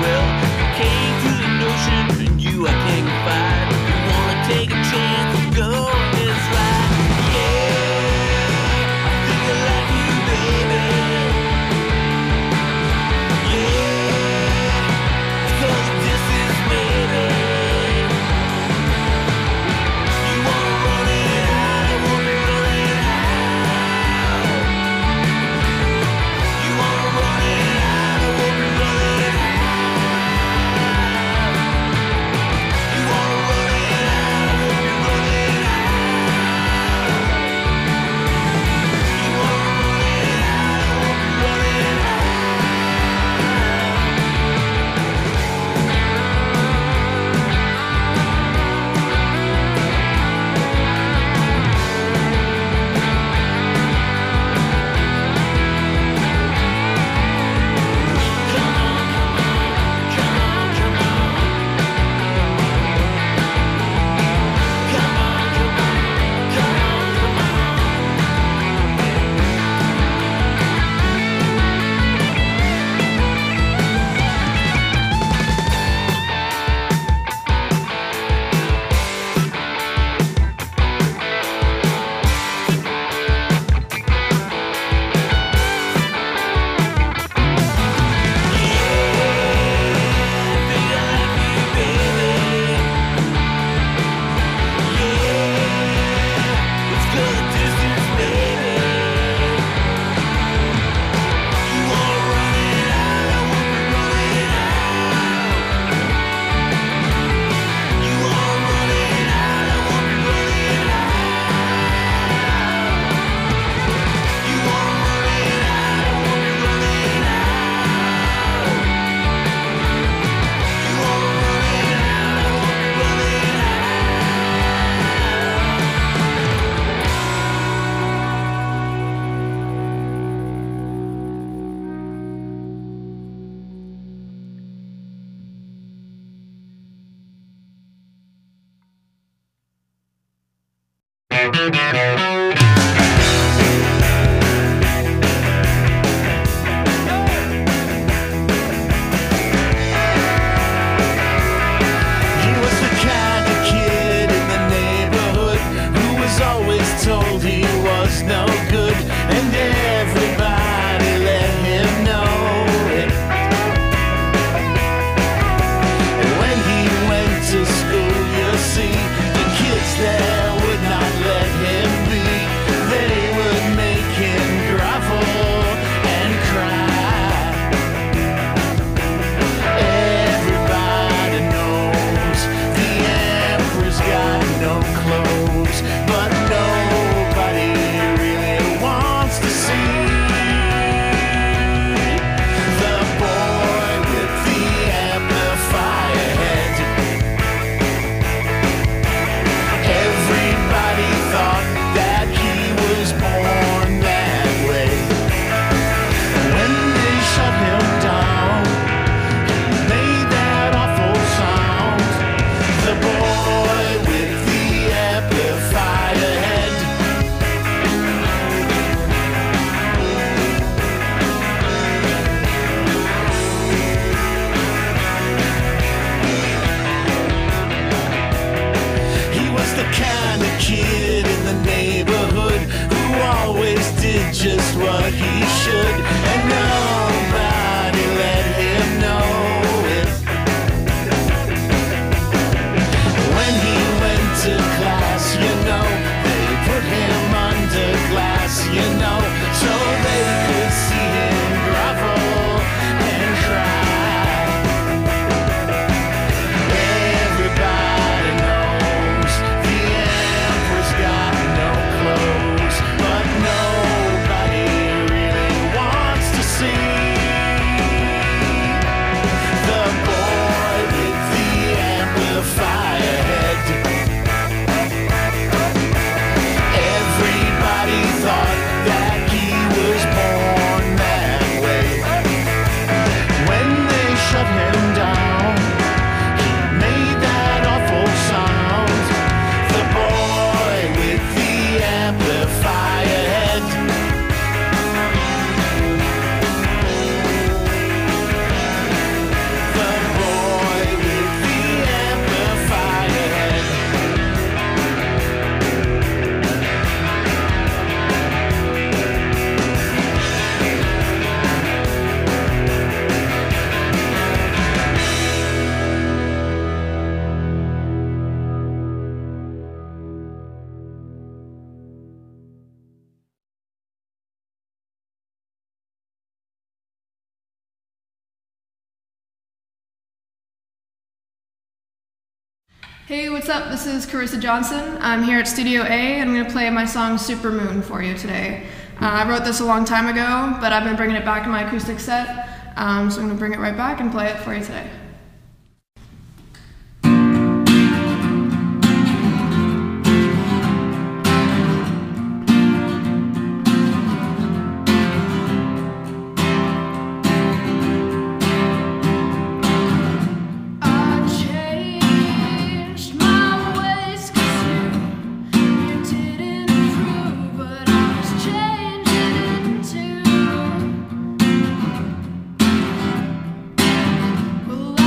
Well, came to the notion and you I can't confide. You wanna take a chance and go this ride. Yeah, I think I like you, baby. Yeah, cause this is maybe. You wanna run it out, I wanna run it out. You wanna run it out, I wanna run it out. You wanna run it out, I wanna run it out. You wanna run it out, I wanna run it out. Come on, come on, come on, come on. Come on, come on, come on, come on. He was the kind of kid in the neighborhood who was always told he was no good, and everybody let him know it. And when he went to school, you see, the kids there would not let him be. Hey, what's up? This is Carissa Johnson. I'm here at Studio A and I'm going to play my song Supermoon for you today. I wrote this a long time ago, but I've been bringing it back in my acoustic set, so I'm going to bring it right back and play it for you today. Well,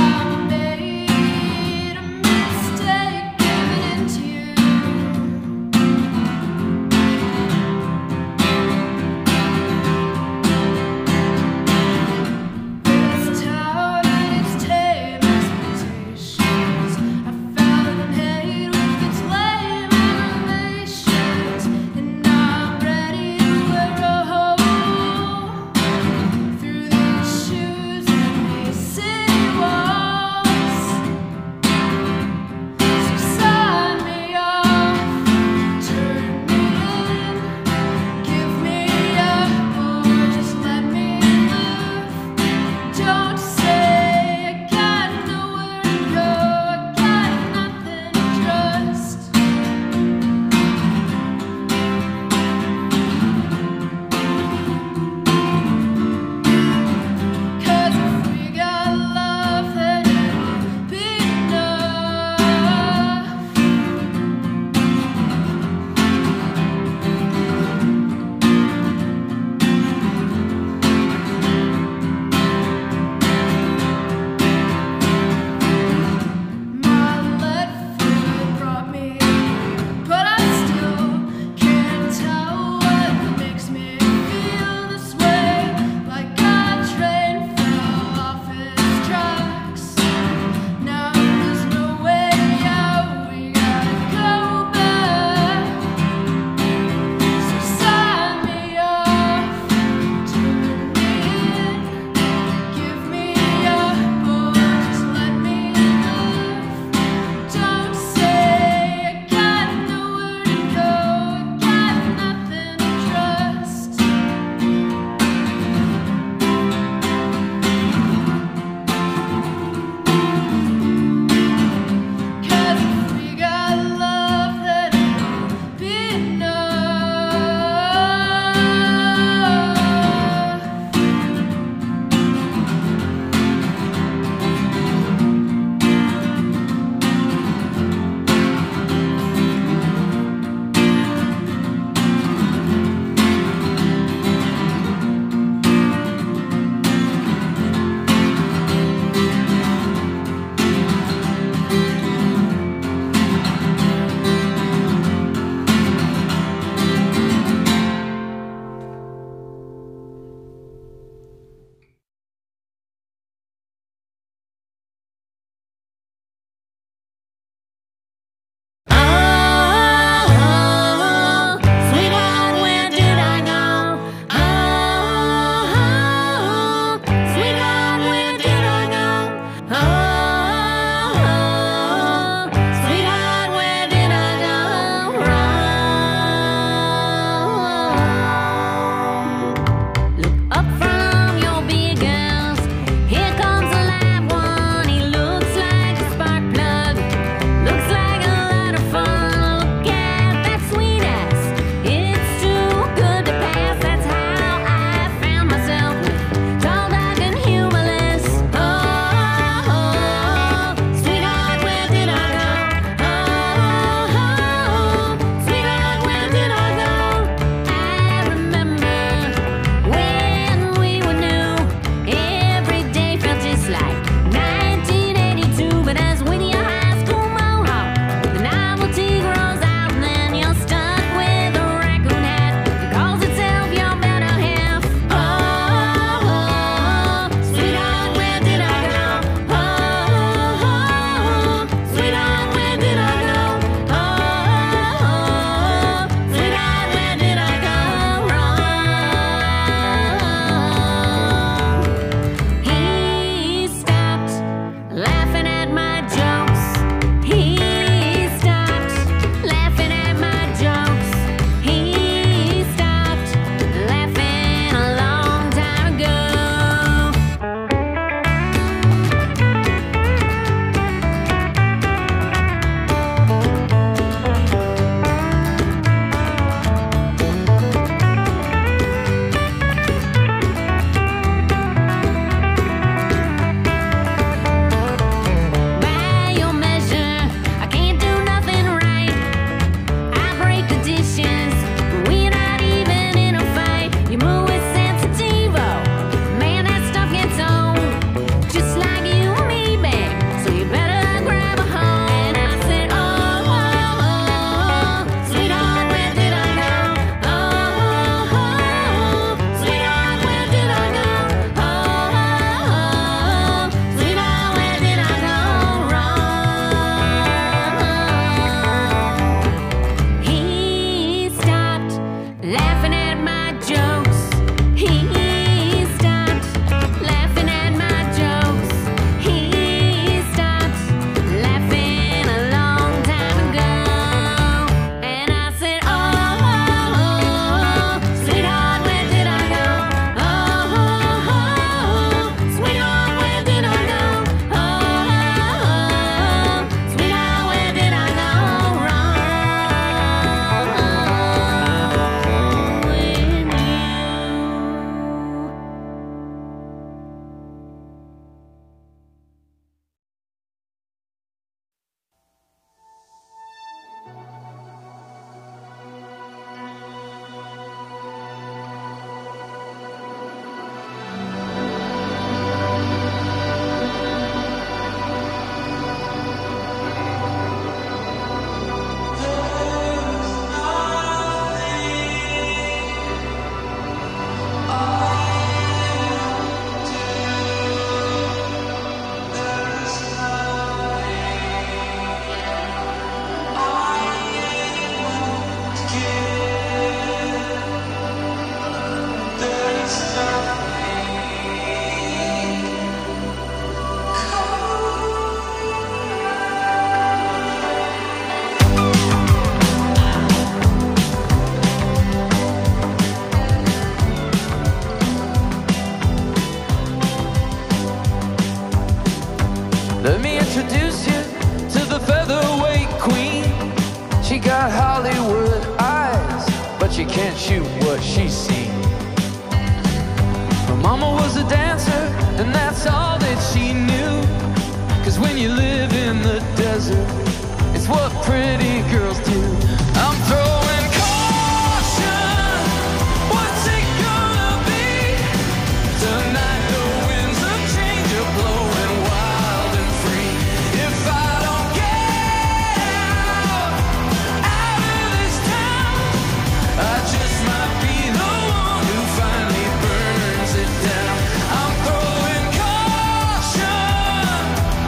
Let me introduce you to the featherweight queen. She got Hollywood eyes, but she can't shoot what she's seen. Her mama was a dancer, and that's all that she knew. 'Cause when you live in the desert, it's what pretty girls do. I'm throwing caution. What's it gonna be? Tonight the winds of change are blowing wild and free. If I don't get out of this town, I just might be the one who finally burns it down. I'm throwing caution.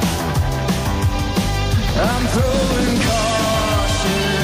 I'm throwing caution.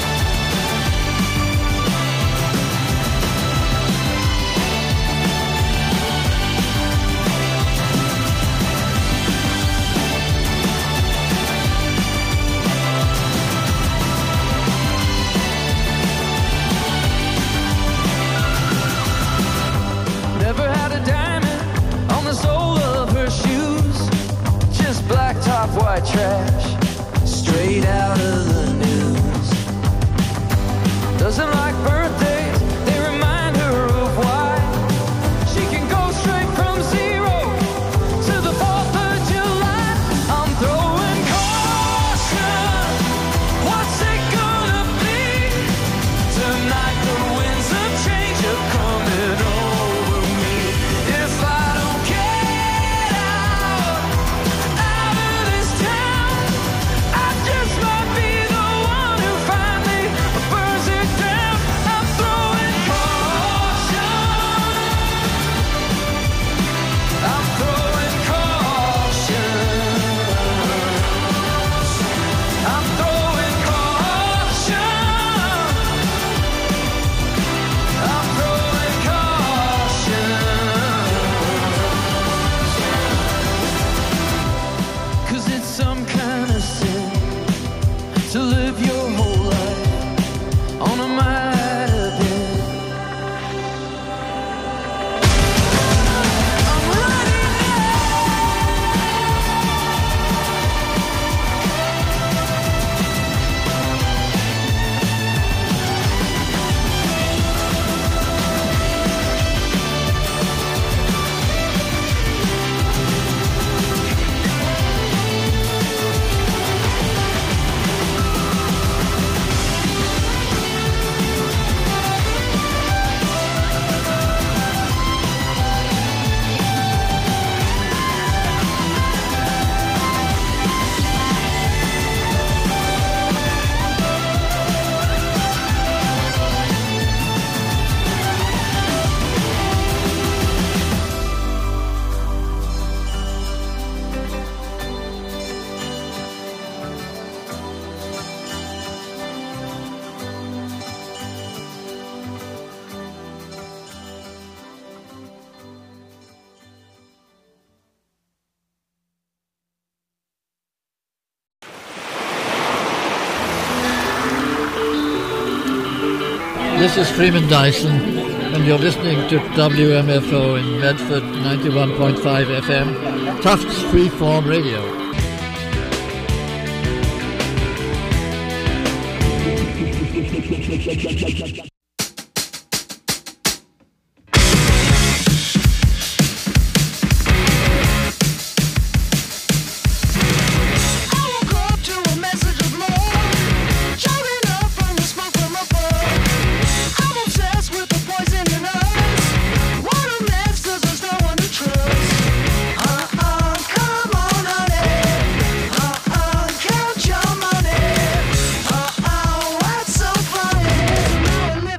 Never had a diamond on the sole of her shoes. Just black top, white trash, straight out of the news. Doesn't like birthdays, they remind her of why. She can go straight from 0 to the 4th of July. I'm throwing caution. What's it gonna be? Tonight the winds of change are coming over me. If I don't get out of this town, I just might be the one who finally burns it down. I'm throwing caution. I'm throwing caution. I'm throwing caution. I'm throwing caution. 'Cause it's some kind of sin to live your whole life on a might have been. I'm ready This is Freeman Dyson, and you're listening to WMFO in Medford 91.5 FM, Tufts Freeform Radio. Count your money.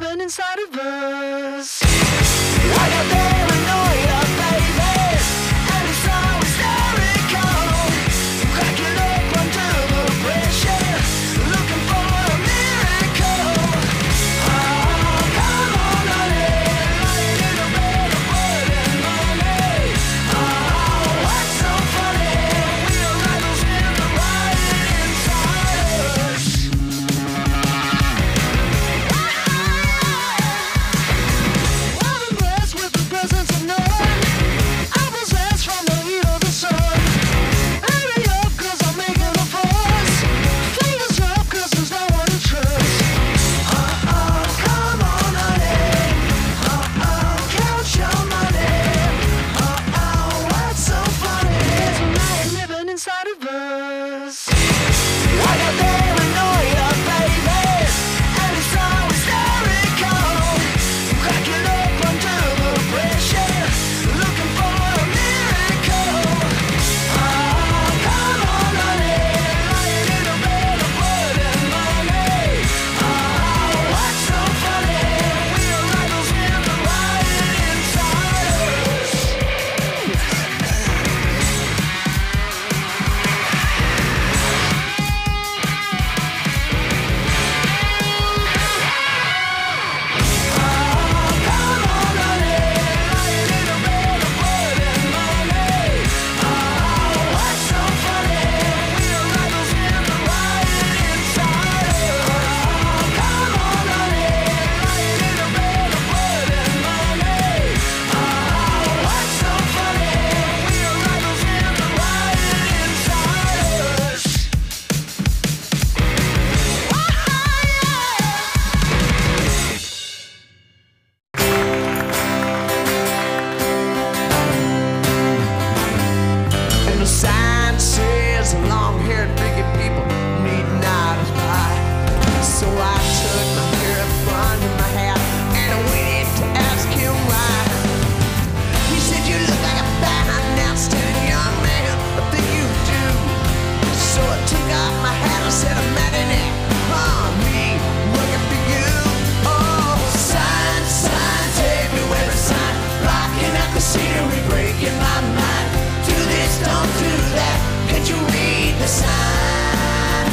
said a matinee on me, looking for you. Oh, signs, signs everywhere, a sign blocking out the scenery, breaking my mind. Do this, don't do that. Can't you read the sign?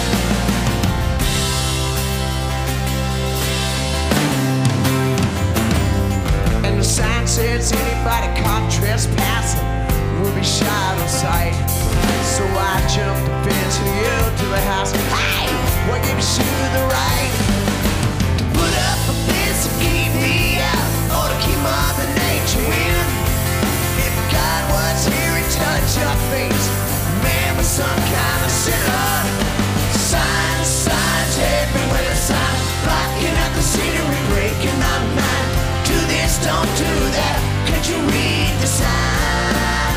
And the sign says anybody caught trespassing will be shot on sight. So I jumped the fence and yelled to the house, hey, what gave you the right to put up a fence to keep me out, or to keep Mother Nature in? If God was here, he'd touch your face, man, with some kind of sinner. Signs, signs everywhere, signs blocking out the scenery, breaking my mind. Do this, don't do that. Can't you read the sign?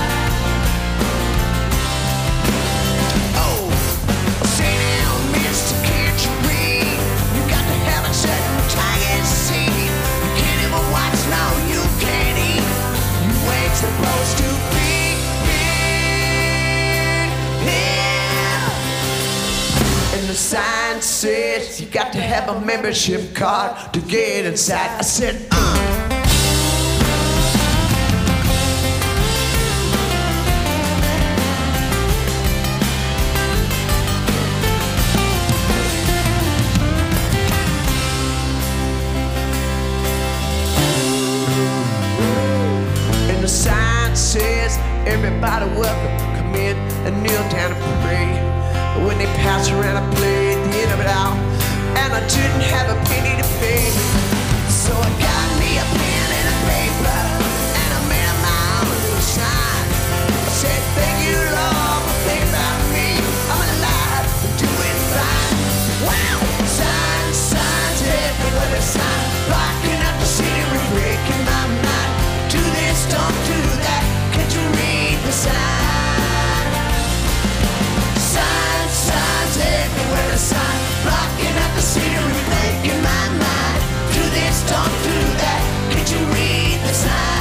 Oh, say now, mister, can't you read? You got to have a certain tiger seed. You can't even watch, no, you can't eat. You ain't supposed to be here. And the sign says you got to have a membership card to get inside. I said, And the sign says everybody welcome, come in and kneel down and pray. But when they pass around, I played the end of it all, and I didn't have a penny to pay. So I got me a pen and a paper, and I made up my own little sign. I said, thank you, Lord, for thinking about me. I'm alive and doing fine. Wow! Signs, signs everywhere, the sign blocking out the scenery, breaking my mind. Do this, don't do that. Can't you read the sign? Signs, signs everywhere, a sign blocking out the scenery, breaking my mind. Do this, don't do that. Can't you read the sign?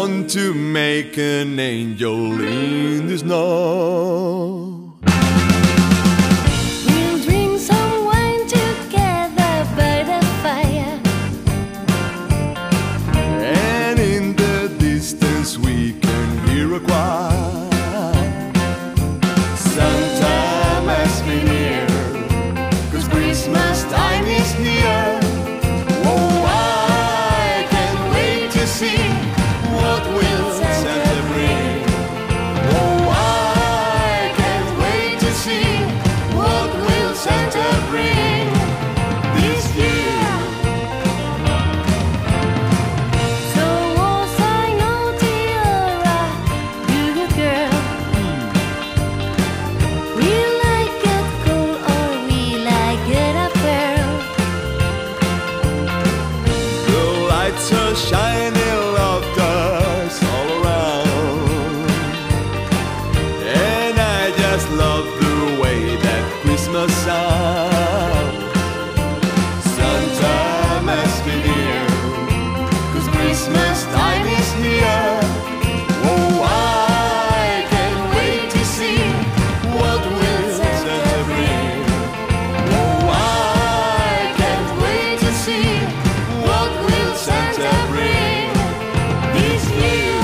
want to make an angel in the snow. We'll drink some wine together by the fire, And in the distance we can hear a choir. Santa must be near, 'cause Christmas time is near. Oh, I can't wait to see what will Santa bring. Oh, I can't wait to see what will Santa bring this year. so was I naughty or a good girl? Will I get gold or will I get a pearl? The lights are shining loved us all around, and I just love the way that Christmas sounds. Santa must be near, 'cause Christmas time is here. Oh, I can't wait to see what will Santa bring. Oh, I can't wait to see what will Santa bring this year.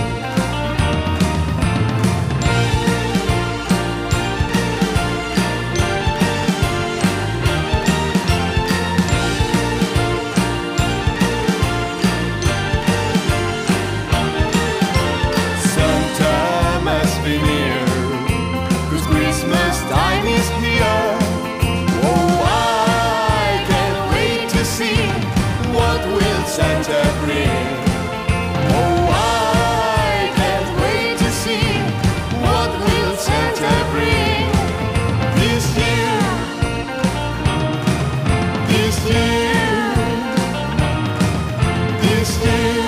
Santa must be near, 'cause Christmas time is here. Oh, I can't wait to see what will Santa bring. Oh, I can't wait to see what will Santa bring this year. This year. This year.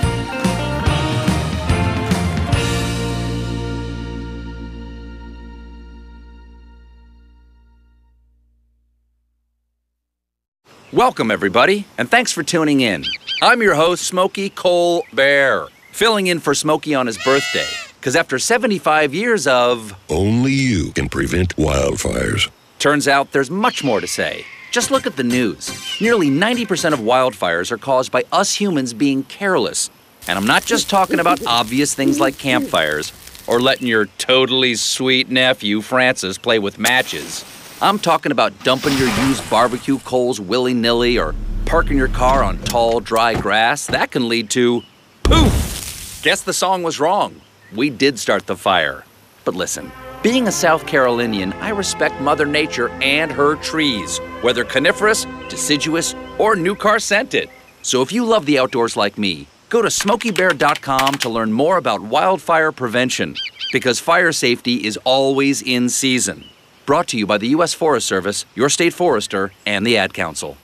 Welcome, everybody, and thanks for tuning in. I'm your host, Smokey Cole Bear, filling in for Smokey on his birthday. Because after 75 years of... Only you can prevent wildfires. Turns out there's much more to say. Just look at the news. Nearly 90% of wildfires are caused by us humans being careless. And I'm not just talking about obvious things like campfires or letting your totally sweet nephew, Francis, play with matches. I'm talking about dumping your used barbecue coals willy-nilly or parking your car on tall, dry grass. That can lead to poof! Guess the song was wrong. We did start the fire. But listen, being a South Carolinian, I respect Mother Nature and her trees, whether coniferous, deciduous, or new car scented. So if you love the outdoors like me, go to SmokeyBear.com to learn more about wildfire prevention, because fire safety is always in season. Brought to you by the U.S. Forest Service, your state forester, and the Ad Council.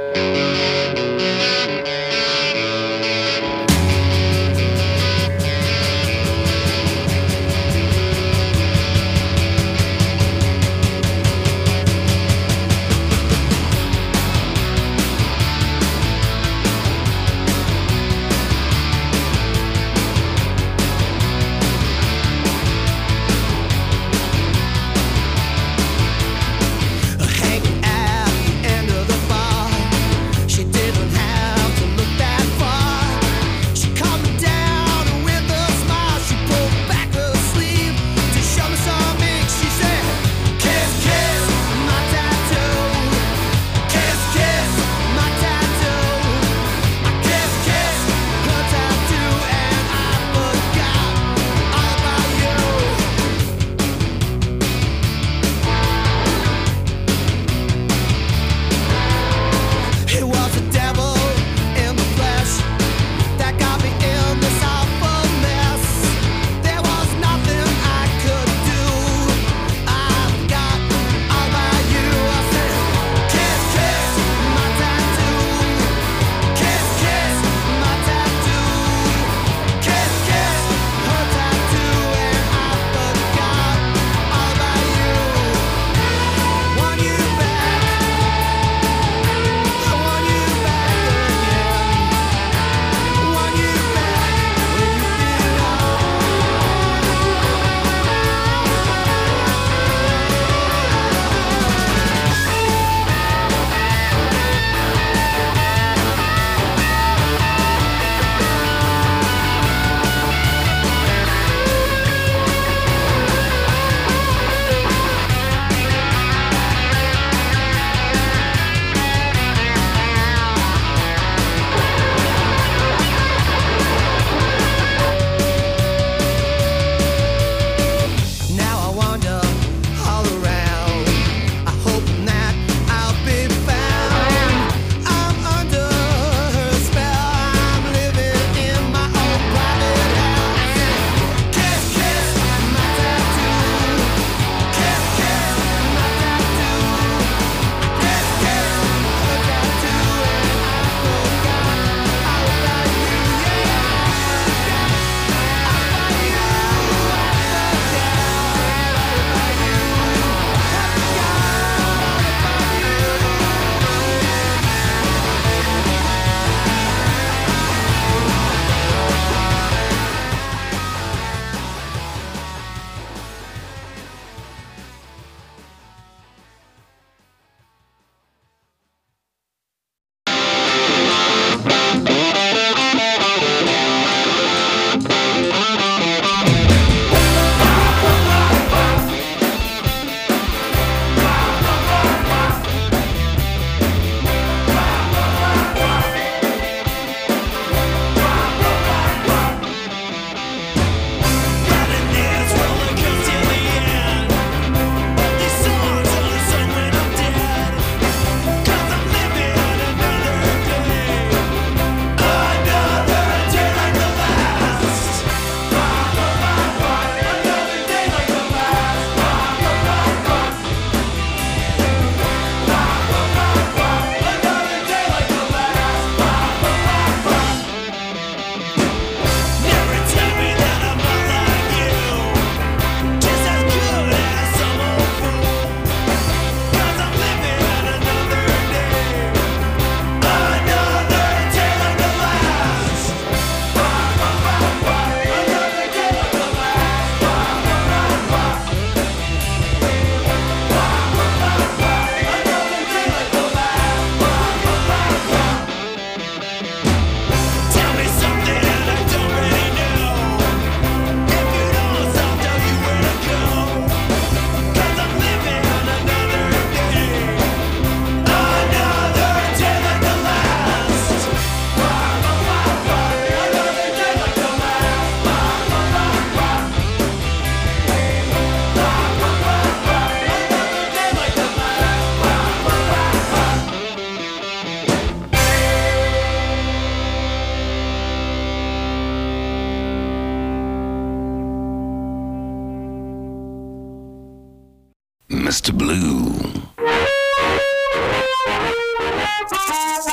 Mr. Blue.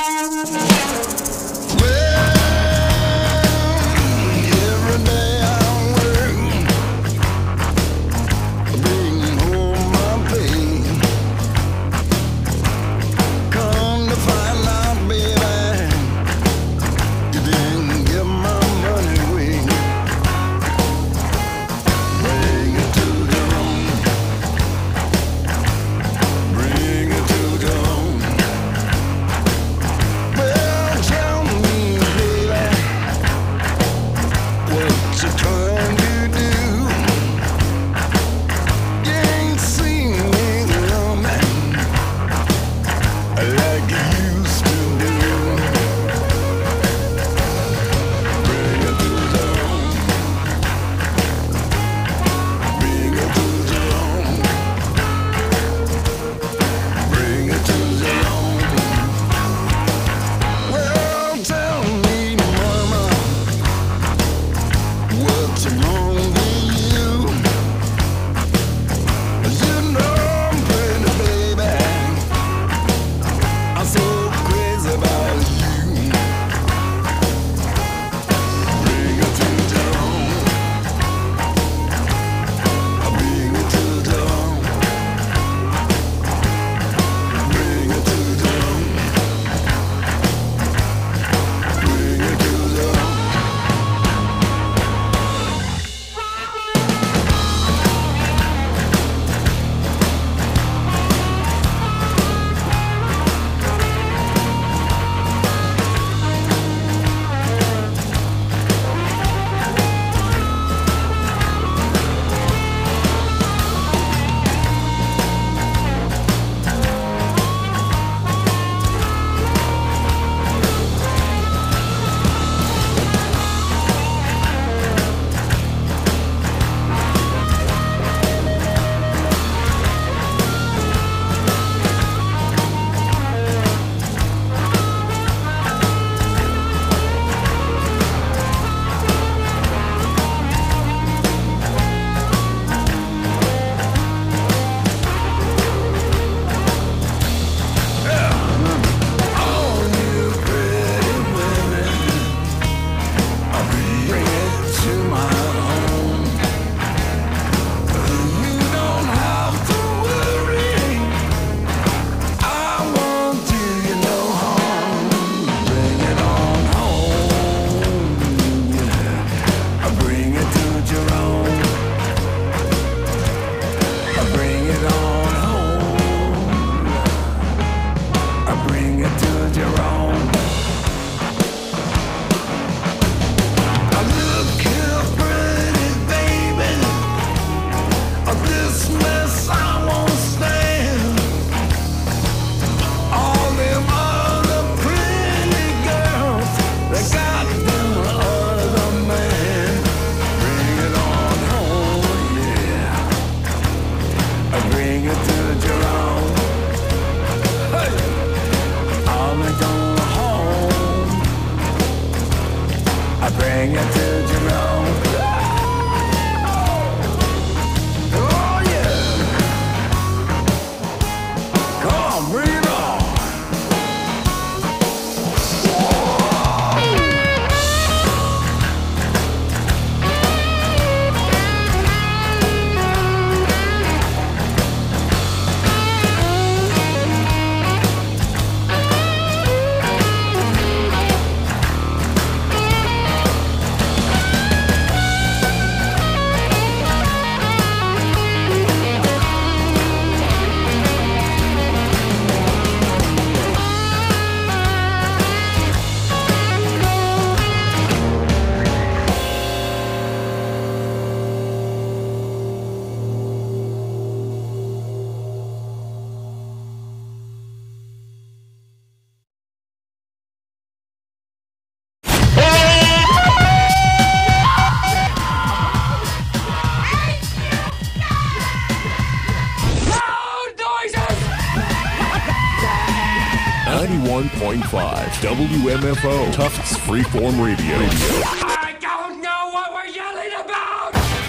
don't home. I bring it to Jerome. Oh yeah. Come on, bring it on. WMFO, Tufts Freeform Radio. I don't know what we're yelling about!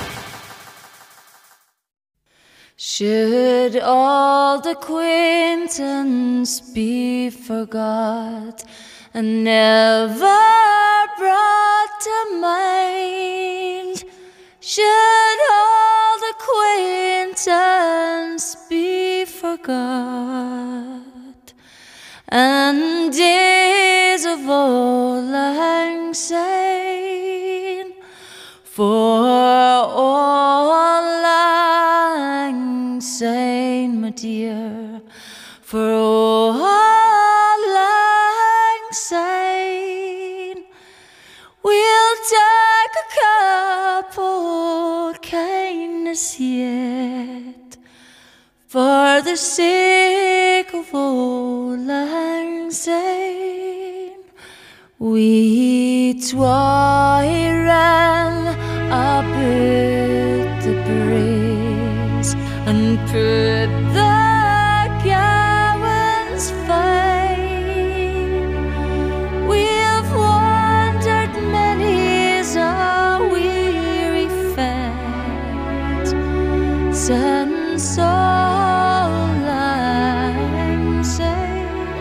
Should old acquaintance be forgot and never brought to mind? Should old acquaintance be forgot and days of old lang syne, for old lang syne, my dear, for old lang syne. We'll take a cup of kindness yet, for the sake of old lang syne. We twa ran about the breeze and put the gowans fine. We've wandered many's a weary fate since old lang syne.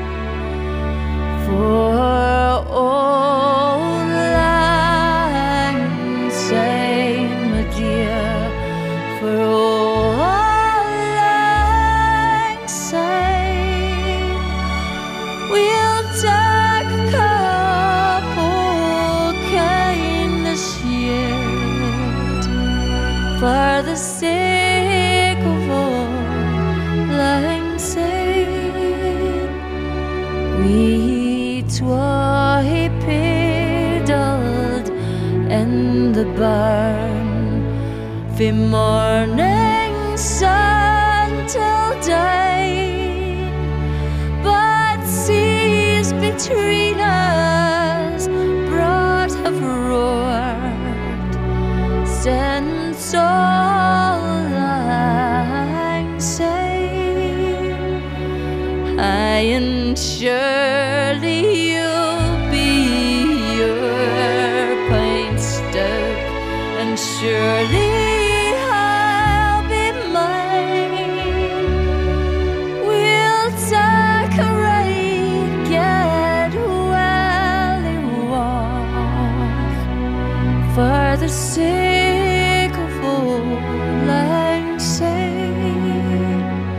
For old lang syne, my dear, for old lang syne, we'll take a cup of kindness yet, for the sake of old lang syne. We twa paddled in the barn from morning sun till dawn, but seas between us broad have roared since old lang syne. Aye, and surely you'll be your pint step, and surely I'll be mine. We'll take a ride, get well and walk, for the sake of old lang syne,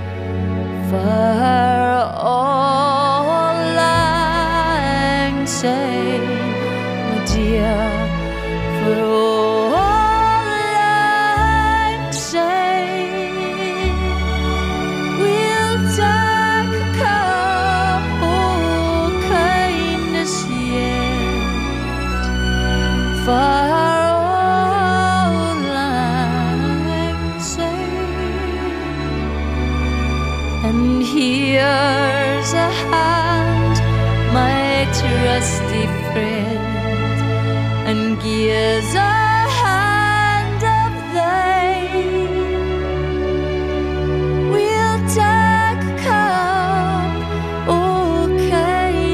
for old lang syne, my dear, for old lang syne. We'll take a cup of kindness yet, for old lang syne. And here's a hand, my trusty friend, and gives a hand of thine. We'll take a cup of kindness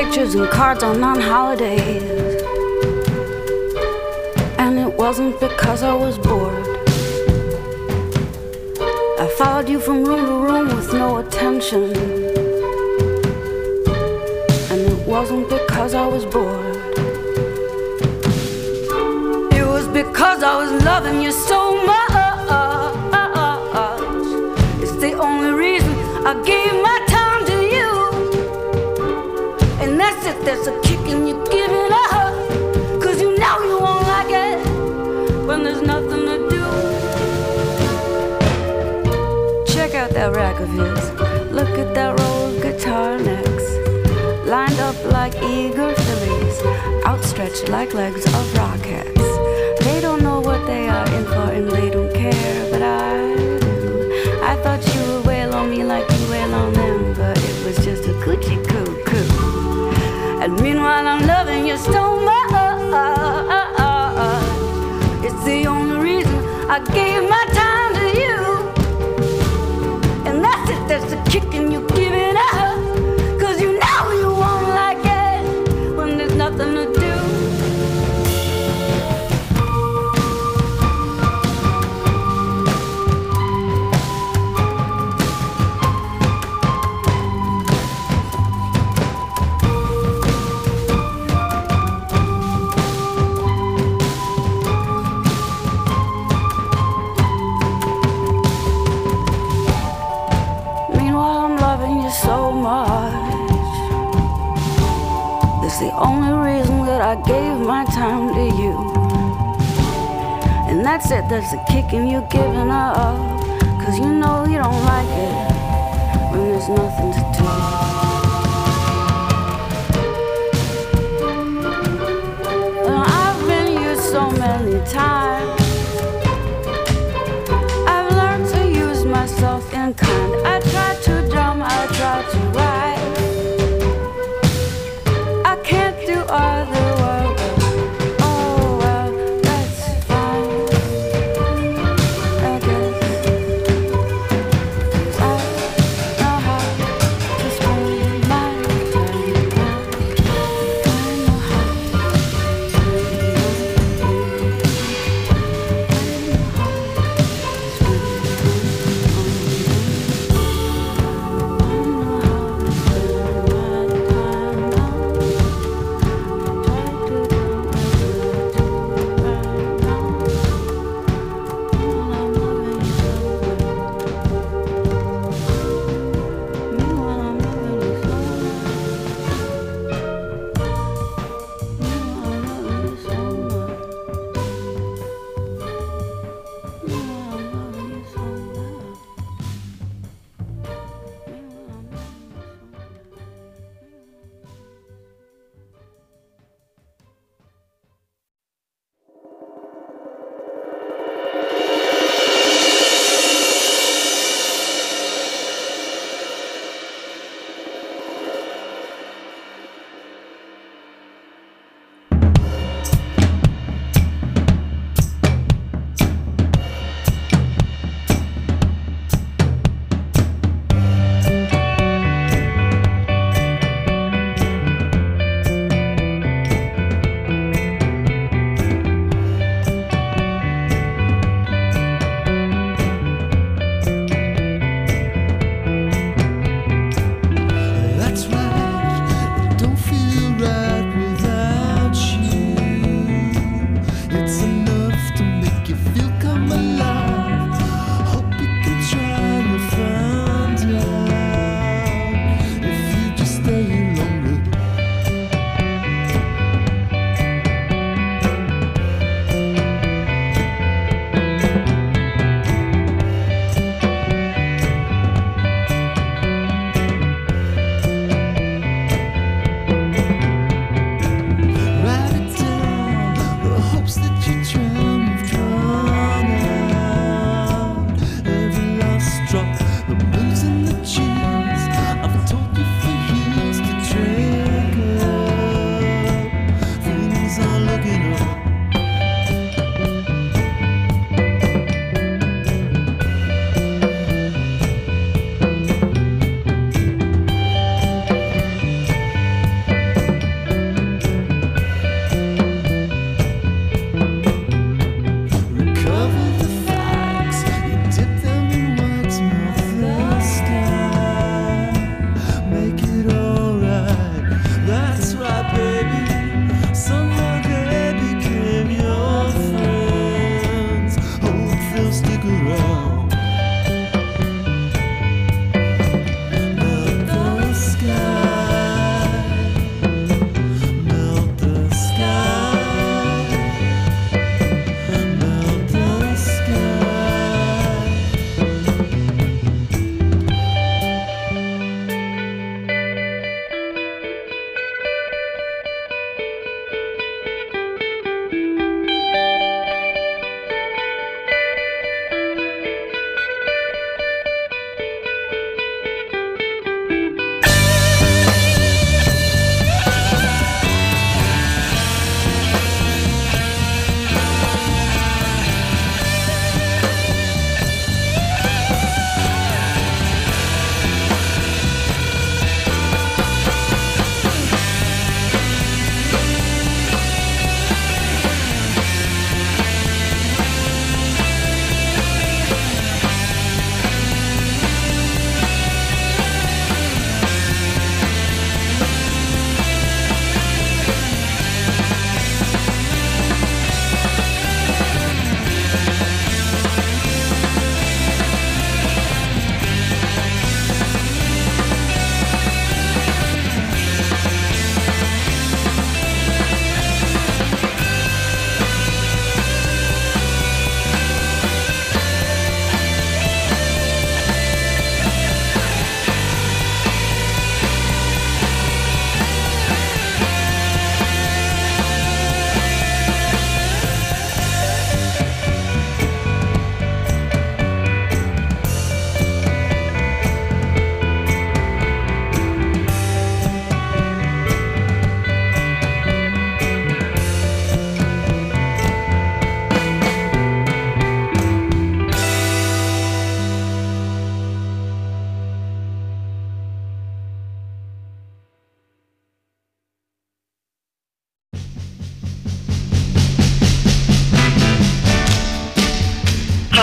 pictures and cards on non-holidays. And it wasn't because I was bored. I followed you from room to room with no attention. And it wasn't because I was bored. It was because I was loving you so much. It's the only reason I gave my time to you. And that's it, there's a kick in you giving up. Cause you know you won't like it when there's nothing to do. Check out that rack of his. Look at that row of guitar necks, lined up like eager fillies, outstretched like legs of rockets. They don't know what they are in for and they don't care, but I do. I thought you would wail on me like you wail on them, but it was just a coochie coo coo. And meanwhile I'm loving you so much. It's the only reason I gave my time to you. And that's it, that's the kick in you giving up. Cause you know you won't like it when there's nothing to do. So much. That's the only reason that I gave my time to you. And that's it, that's the kicking you giving up. Cause you know you don't like it when there's nothing to do. And I've been used so many times. I've learned to use myself in kind. I try to drum, I try to write. I can't do other work. Oh well, that's fine, I guess. 'Cause I know how to spend my time. I know how to spend my time.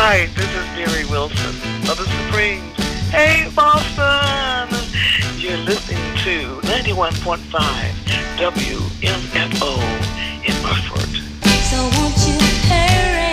Hi, this is Mary Wilson of the Supremes. Hey, Boston! You're listening to 91.5 WMFO in Hartford. So won't you hurry?